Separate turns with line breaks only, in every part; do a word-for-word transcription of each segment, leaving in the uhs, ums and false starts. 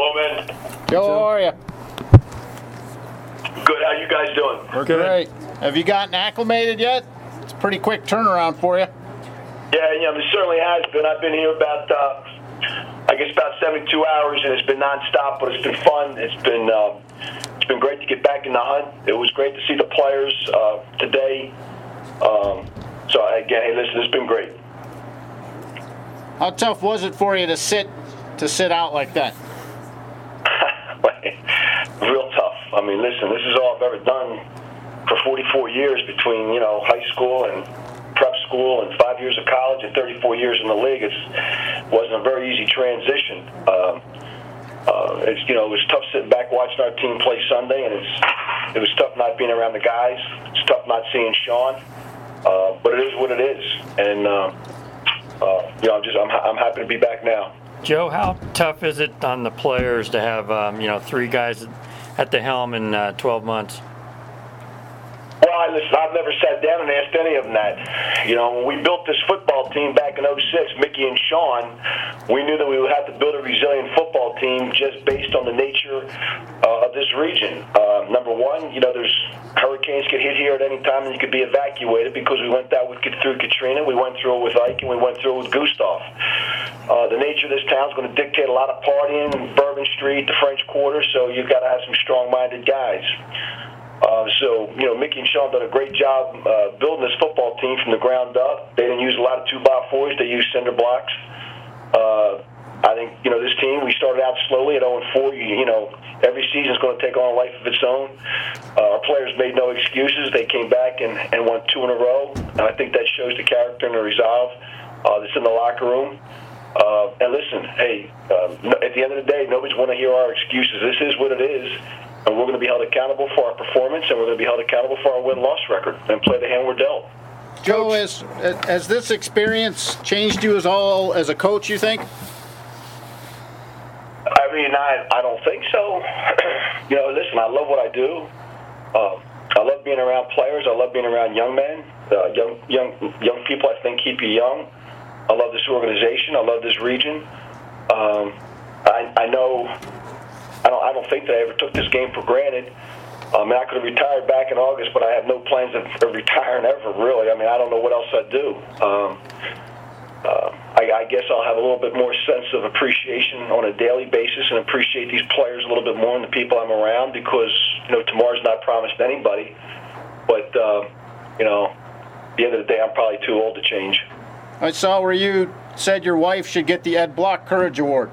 gentlemen.
Joe, how are you?
Good. How you guys doing?
We're great. Have you gotten acclimated yet? It's a pretty quick turnaround for you.
Yeah, yeah, it certainly has been. I've been here about, uh, I guess, about seventy-two hours, and it's been nonstop. But it's been fun. It's been, uh, it's been great to get back in the hunt. It was great to see the players uh, today. Um, so again, hey, listen, it's been great.
How tough was it for you to sit to sit out like that?
Real tough. I mean, listen, this is all I've ever done for forty-four years between, you know, high school and prep school and five years of college and thirty-four years in the league. It's, it wasn't a very easy transition. Um, uh, it's, you know, it was tough sitting back watching our team play Sunday, and it's it was tough not being around the guys. It's tough not seeing Sean, uh, but it is what it is. And uh, uh, you know, I'm just I'm I'm happy to be back now.
Joe, how tough is it on the players to have um, you know three guys at the helm in uh, twelve months?
Well, I listen, I've never sat down and asked any of them that. You know, when we built this football team back in oh six, Mickey and Sean, we knew that we would have to build a resilient football team just based on the nature uh, of this region. Uh, number one, you know, there's hurricanes could hit here at any time and you could be evacuated because we went that with, through Katrina, we went through it with Ike, and we went through it with Gustav. Uh, the nature of this town is going to dictate a lot of partying, Bourbon Street, the French Quarter, so you've got to have some strong-minded guys. Uh, so, you know, Mickey and Sean done a great job uh, building this football team from the ground up. They didn't use a lot of two-by-fours. They used cinder blocks. Uh, I think, you know, this team, we started out slowly at oh and four. You, you know, every season is going to take on a life of its own. Uh, our players made no excuses. They came back and, and won two in a row. And I think that shows the character and the resolve uh, that's in the locker room. Uh, and listen, hey, uh, at the end of the day, nobody's want to hear our excuses. This is what it is. And we're going to be held accountable for our performance, and we're going to be held accountable for our win-loss record and play the hand we're dealt.
Joe, has, has this experience changed you as all as a coach, you think?
I mean, I, I don't think so. You know, listen, I love what I do. Uh, I love being around players. I love being around young men, uh, young, young, young people I think keep you young. I love this organization. I love this region. Um, I, I know... I don't, I don't think that I ever took this game for granted. I mean, I could have retired back in August, but I have no plans of, of retiring ever, really. I mean, I don't know what else I'd do. Um, uh, I, I guess I'll have a little bit more sense of appreciation on a daily basis and appreciate these players a little bit more and the people I'm around because, you know, tomorrow's not promised to anybody. But, uh, you know, at the end of the day, I'm probably too old to change. I
saw where you said your wife should get the Ed Block Courage Award.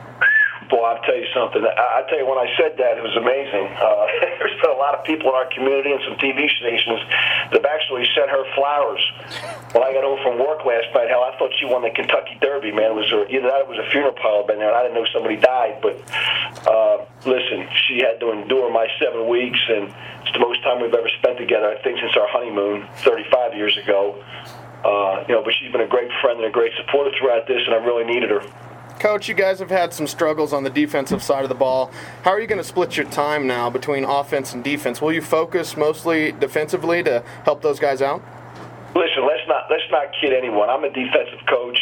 Boy, I'll tell you something. I, I tell you, when I said that, it was amazing. Uh, there's been a lot of people in our community and some T V stations that have actually sent her flowers. When I got home from work last night, hell, I thought she won the Kentucky Derby, man. It was a, either that or it was a funeral pile been there, and I didn't know somebody died. But uh, listen, she had to endure my seven weeks, and it's the most time we've ever spent together, I think, since our honeymoon thirty-five years ago. Uh, you know, but she's been a great friend and a great supporter throughout this, and I really needed her.
Coach, you guys have had some struggles on the defensive side of the ball. How are you going to split your time now between offense and defense? Will you focus mostly defensively to help those guys out?
Listen, let's not let's not kid anyone. I'm a defensive coach.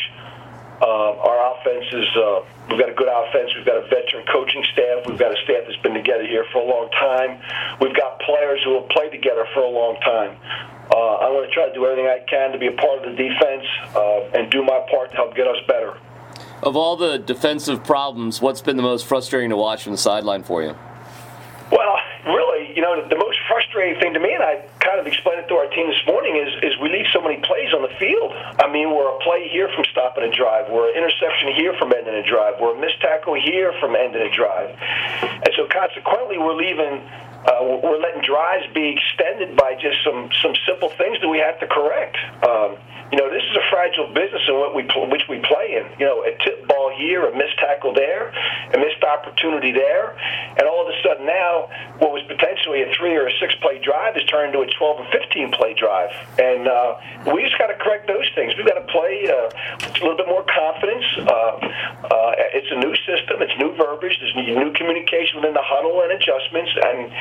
Uh, our offense is uh, we've got a good offense. We've got a veteran coaching staff. We've got a staff that's been together here for a long time. We've got players who have played together for a long time. Uh, I'm going to try to do everything I can to be a part of the defense uh, and do my part to help get us better.
Of all the defensive problems, what's been the most frustrating to watch from the sideline for you?
Well, really, you know, the most frustrating thing to me, and I kind of explained it to our team this morning, is is we leave so many plays on the field. I mean, we're a play here from stopping a drive. We're an interception here from ending a drive. We're a missed tackle here from ending a drive. And so consequently, we're leaving, uh, we're letting drives be extended by just some, some simple things that we have to correct. Um, You know, this is a fragile business in what we which we play in. You know, a tip ball here, a missed tackle there, a missed opportunity there, and all of a sudden now, what was potentially a three or a six-play drive is turned into a twelve and fifteen-play drive. And uh, we just got to correct those things. We've got to play uh, with a little bit more confidence. Uh, uh, it's a new system. It's new verbiage. There's new communication within the huddle and adjustments. And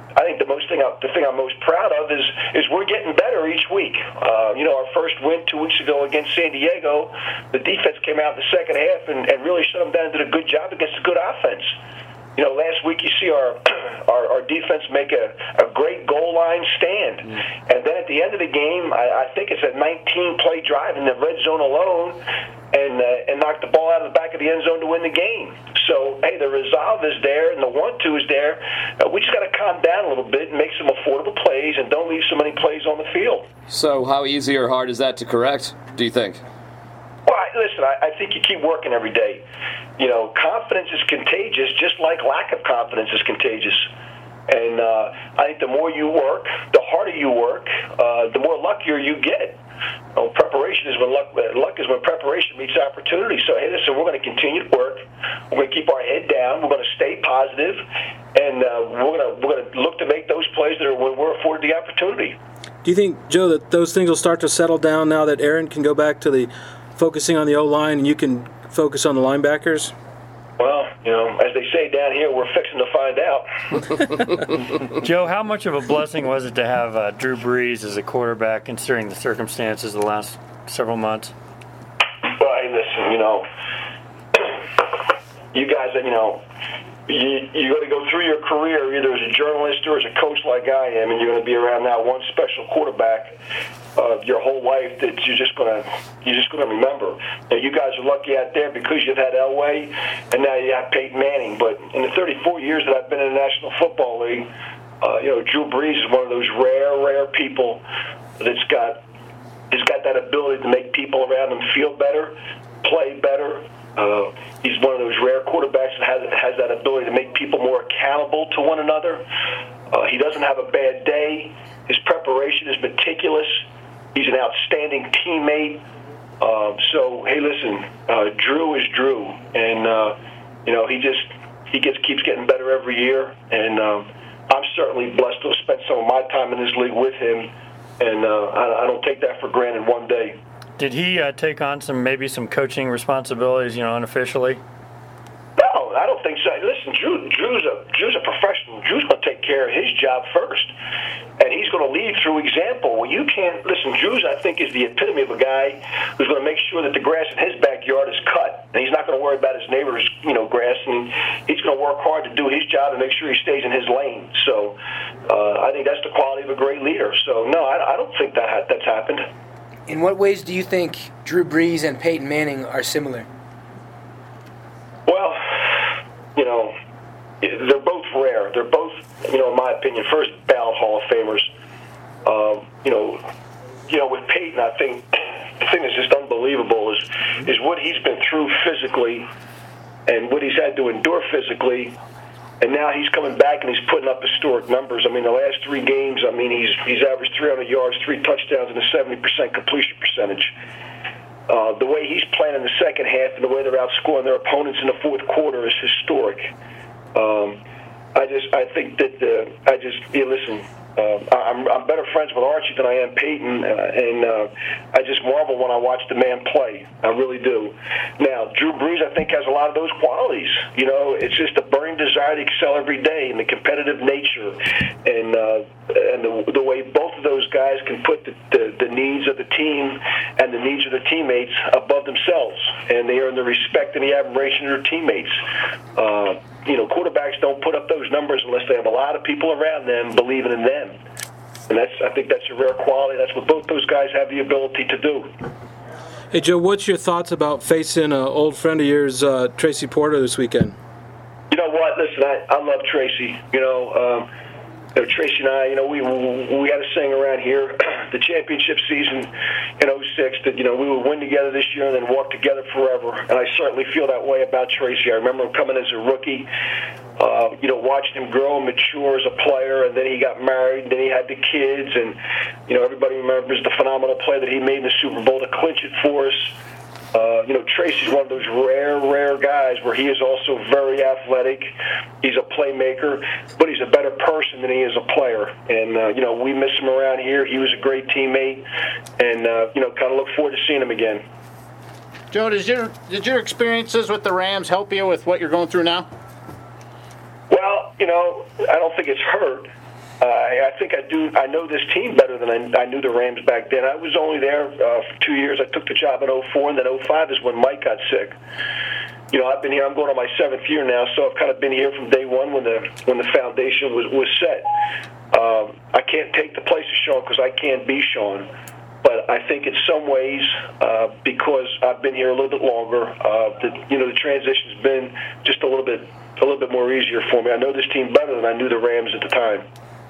I think the most thing, I, the thing I'm most proud of is is we're getting better each week. Uh, you know, our first win two weeks ago against San Diego, the defense came out in the second half and, and really shut them down and did a good job against a good offense. You know, last week you see our our, our defense make a, a great goal line stand. Mm. And then at the end of the game, I, I think it's a nineteen-play drive in the red zone alone, and uh, and knock the ball out of the back of the end zone to win the game. So, hey, the resolve is there, and the one-two is there. Uh, we just got to calm down a little bit and make some affordable plays and don't leave so many plays on the field.
So how easy or hard is that to correct, do you think?
Well, I, listen, I, I think you keep working every day. You know, confidence is contagious, just like lack of confidence is contagious. And uh, I think the more you work, the harder you work, uh, the more luckier you get. Well, preparation is when luck, luck is when preparation meets opportunity. So, hey, listen, we're going to continue to work. We're going to keep our head down. We're going to stay positive, and uh, we're going to we're going to look to make those plays that are when we're afforded the opportunity.
Do you think, Joe, that those things will start to settle down now that Aaron can go back to the focusing on the O-line and you can focus on the linebackers?
Well, you know, as they say down here, we're fixing to find out.
Joe, how much of a blessing was it to have uh, Drew Brees as a quarterback, considering the circumstances of the last several months?
Well, hey, listen, you know, you guys, you know, you, you're going to go through your career either as a journalist or as a coach like I am, and you're going to be around that one special quarterback uh, your whole life that you're just going to you're just going to remember. Now, you guys are lucky out there because you've had Elway, and now you have Peyton Manning. But in the thirty-four years that I've been in the National Football League, uh, you know, Drew Brees is one of those rare, rare people that's got has got that ability to make people around him feel better, play better. Uh, he's one of those rare quarterbacks that has, has that ability to make people more accountable to one another. Uh, he doesn't have a bad day. His preparation is meticulous. He's an outstanding teammate. Uh, so, hey, listen, uh, Drew is Drew, and uh, you know he just he gets keeps getting better every year. And uh, I'm certainly blessed to have spent some of my time in this league with him, and uh, I, I don't take that for granted one day.
Did he uh, take on some maybe some coaching responsibilities, you know, unofficially?
No, I don't think so. Listen, Drew, Drew's a Drew's a professional. Drew's going to take care of his job first, and he's going to lead through example. Well, you can't listen. Drew's, I think, is the epitome of a guy who's going to make sure that the grass in his backyard is cut, and he's not going to worry about his neighbor's, you know, grass, and he's going to work hard to do his job and make sure he stays in his lane. So, uh, I think that's the quality of a great leader. So, no, I, I don't think that that's happened.
In what ways do you think Drew Brees and Peyton Manning are similar?
Well, you know, they're both rare. They're both, you know, in my opinion, first ballot Hall of Famers. Um, you know, you know, with Peyton, I think the thing that's just unbelievable is is what he's been through physically and what he's had to endure physically. And now he's coming back and he's putting up historic numbers. I mean, the last three games, I mean, he's he's averaged three hundred yards, three touchdowns, and a seventy percent completion percentage. Uh, the way he's playing in the second half and the way they're outscoring their opponents in the fourth quarter is historic. Um, I just, I think that, uh, I just, yeah, listen, uh, I'm, I'm better friends with Archie than I am Peyton, uh, and uh, I just marvel when I watch the man play. I really do. Now, Drew Brees, I think, has a lot of those qualities. You know, it's just a burning desire to excel every day, and the competitive nature, and uh, and the, the way both of those guys can put the, the, the needs of the team and the needs of their teammates above themselves, and they earn the respect and the admiration of their teammates. Uh, you know, quarterbacks don't put up those numbers unless they have a lot of people around them believing in them. And that's, I think that's a rare quality. That's what both those guys have the ability to do.
Hey, Joe, what's your thoughts about facing an old friend of yours, uh, Tracy Porter, this weekend?
You know what? Listen, I, I love Tracy. You know, um, you know, Tracy and I, you know, we we had a saying around here, the championship season in oh six, that, you know, we would win together this year and then walk together forever. And I certainly feel that way about Tracy. I remember him coming as a rookie, uh, you know, watching him grow and mature as a player, and then he got married, and then he had the kids, and, you know, everybody remembers the phenomenal play that he made in the Super Bowl to clinch it for us. Uh, you know, Tracy's one of those rare, rare guys where he is also very athletic. He's a playmaker, but he's a better person than he is a player. And, uh, you know, we miss him around here. He was a great teammate, and, uh, you know, kind of look forward to seeing him again.
Joe, did your, did your experiences with the Rams help you with what you're going through now?
Well, you know, I don't think it's hurt. I, I think I do. I know this team better than I, I knew the Rams back then. I was only there uh, for two years. I took the job in oh four, and then oh five is when Mike got sick. You know, I've been here. I'm going on my seventh year now, so I've kind of been here from day one when the when the foundation was was set. Um, I can't take the place of Sean because I can't be Sean. But I think in some ways, uh, because I've been here a little bit longer, uh, the, you know, the transition's been just a little bit a little bit more easier for me. I know this team better than I knew the Rams at the time.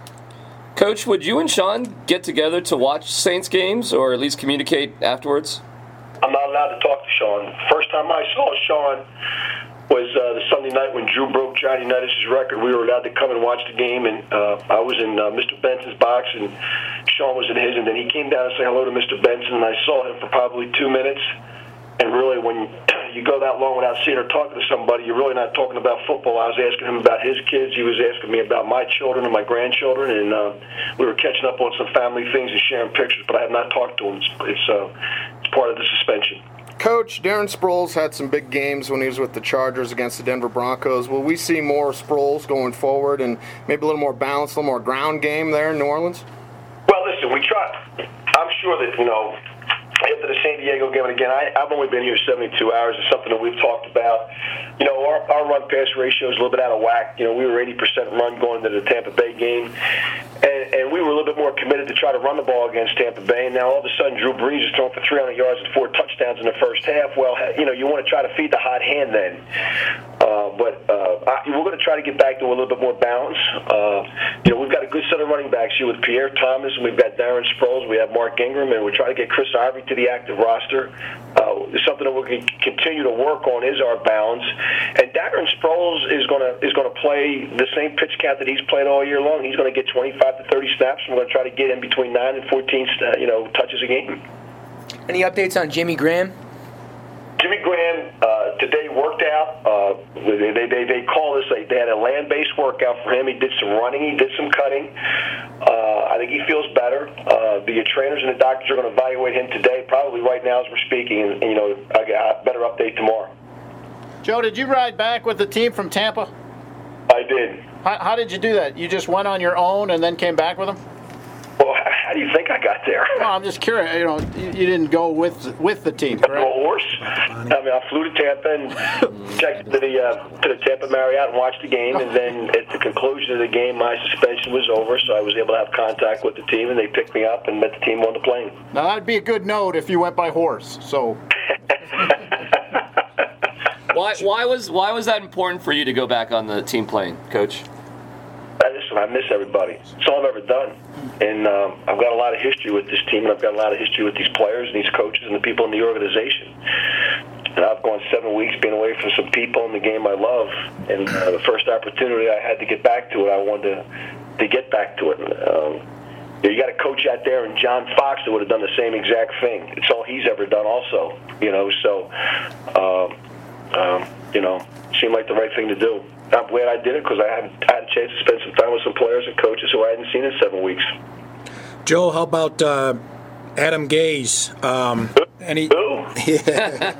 Coach, would you and Sean get together to watch Saints games or at least communicate afterwards?
I'm not allowed to talk to Sean. First time I saw Sean was uh, the Sunday night when Drew broke Johnny Unitas' record. We were allowed to come and watch the game, and uh, I was in uh, Mister Benson's box, and Sean was in his, and then he came down and said hello to Mister Benson, and I saw him for probably two minutes. And really, when you go that long without seeing or talking to somebody, you're really not talking about football. I was asking him about his kids. He was asking me about my children and my grandchildren, and uh, we were catching up on some family things and sharing pictures, but I have not talked to him. It's, it's, uh, it's part of the suspension.
Coach, Darren Sproles had some big games when he was with the Chargers against the Denver Broncos. Will we see more Sproles going forward and maybe a little more balance, a little more ground game there in New Orleans?
Well, listen, we try. I'm sure that, you know, after the San Diego game, and again, I, I've only been here seventy-two hours. It's something that we've talked about. You know, our, our run-pass ratio is a little bit out of whack. You know, we were eighty percent run going into the Tampa Bay game, and, and we were a little bit more committed to try to run the ball against Tampa Bay. And now all of a sudden, Drew Brees is throwing for three hundred yards and four touchdowns in the first half. Well, you know, you want to try to feed the hot hand then. Uh, but uh, I, we're going to try to get back to a little bit more balance. Uh, you know, we've got a good set of running backs here with Pierre Thomas, and we've got Darren Sproles, we have Mark Ingram, and we're trying to get Chris Ivory to the active roster. Uh, it's something that we're going to continue to work on is our balance. And Darren Sproles is going to is going to play the same pitch count that he's played all year long. He's going to get twenty-five to thirty snaps, and we're going to try to get him between nine and fourteen, uh, you know, touches a game.
Any updates on Jimmy Graham?
Jimmy Graham uh, today worked out. Uh, they, they, they, they call this, a, they had a land-based workout for him. He did some running. He did some cutting. Uh, I think he feels better. Uh, the trainers and the doctors are going to evaluate him today, probably right now as we're speaking. And, and you know, I got a better update tomorrow.
Joe, did you ride back with the team from Tampa?
I did.
How, how did you do that? You just went on your own and then came back with them?
Well, how do you think I got there?
Well, I'm just curious. You know, you, you didn't go with with the team, correct?
A horse. I mean, I flew to Tampa and checked to the uh, to the Tampa Marriott and watched the game. And then at the conclusion of the game, my suspension was over, so I was able to have contact with the team, and they picked me up and met the team on the plane.
Now that'd be a good note if you went by horse. So.
Why, why was why was that important for you to go back on the team plane, Coach?
Listen, I miss everybody. It's all I've ever done. And um, I've got a lot of history with this team, and I've got a lot of history with these players and these coaches and the people in the organization. And I've gone seven weeks being away from some people in the game I love. And uh, the first opportunity I had to get back to it, I wanted to, to get back to it. Um, you got a coach out there, and John Fox, that would have done the same exact thing. It's all he's ever done also. You know, so, um, um, you know, seemed like the right thing to do. I'm glad I did it because I had, I had a chance to spend some time with some players and coaches who I hadn't seen in seven weeks.
Joe, how about uh, Adam Gase? Um, any? Yeah,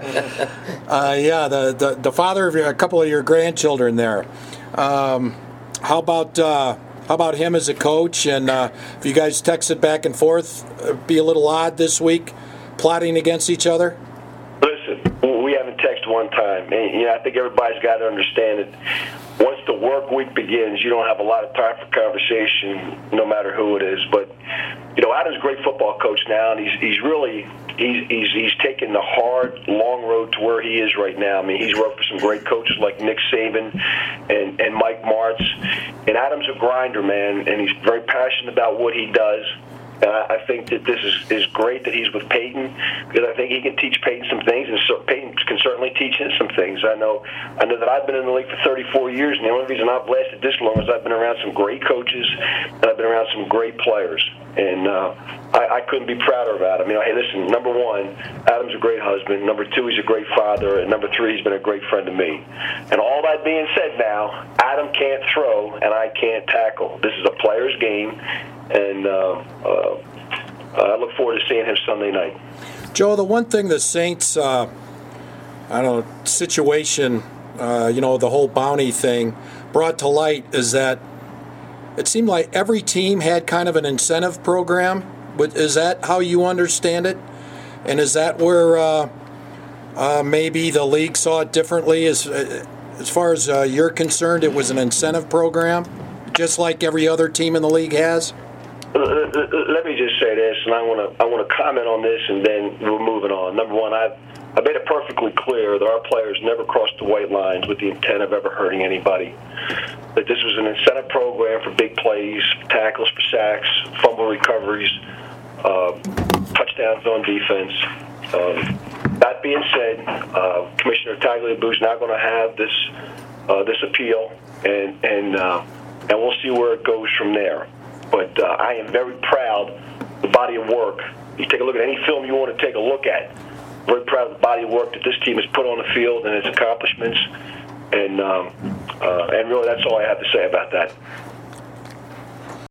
uh, yeah, the, the the father of your, a couple of your grandchildren there. Um, how about uh, how about him as a coach? And uh, if you guys texted back and forth, it'd be a little odd this week, plotting against each other.
Listen, we haven't texted one time. And, you know, I think everybody's got to understand that once the work week begins, you don't have a lot of time for conversation, no matter who it is. But, you know, Adam's a great football coach now, and he's he's really he's he's he's taken the hard, long road to where he is right now. I mean, he's worked for some great coaches like Nick Saban and and Mike Martz. And Adam's a grinder, man, and he's very passionate about what he does. And I think that this is, is great that he's with Peyton, because I think he can teach Peyton some things, and so Peyton can certainly teach him some things. I know I know that I've been in the league for thirty-four years, and the only reason I've lasted this long is I've been around some great coaches, and I've been around some great players. And uh, I, I couldn't be prouder of Adam. You know, hey, listen, number one, Adam's a great husband. Number two, he's a great father. And number three, he's been a great friend to me. And all that being said now, Adam can't throw, and I can't tackle. This is a player's game, and uh, uh, I look forward to seeing him Sunday night.
Joe, the one thing the Saints, uh, I don't know, situation, uh, you know, the whole bounty thing brought to light is that it seemed like every team had kind of an incentive program. But is that how you understand it? And is that where uh, uh, maybe the league saw it differently? As as far as uh, you're concerned, it was an incentive program, just like every other team in the league has.
Let me just say this, and I want to I want to comment on this, and then we're moving on. Number one, I've I made it perfectly clear that our players never crossed the white lines with the intent of ever hurting anybody. That this was an incentive program for big plays, tackles for sacks, fumble recoveries, uh, touchdowns on defense. Um, that being said, uh, Commissioner Tagliabue is now going to have this uh, this appeal, and and uh, and we'll see where it goes from there. But uh, I am very proud of the body of work. You take a look at any film you want to take a look at. Very proud of the body of work that this team has put on the field and its accomplishments. And um, uh, and really, that's all I have to say about that.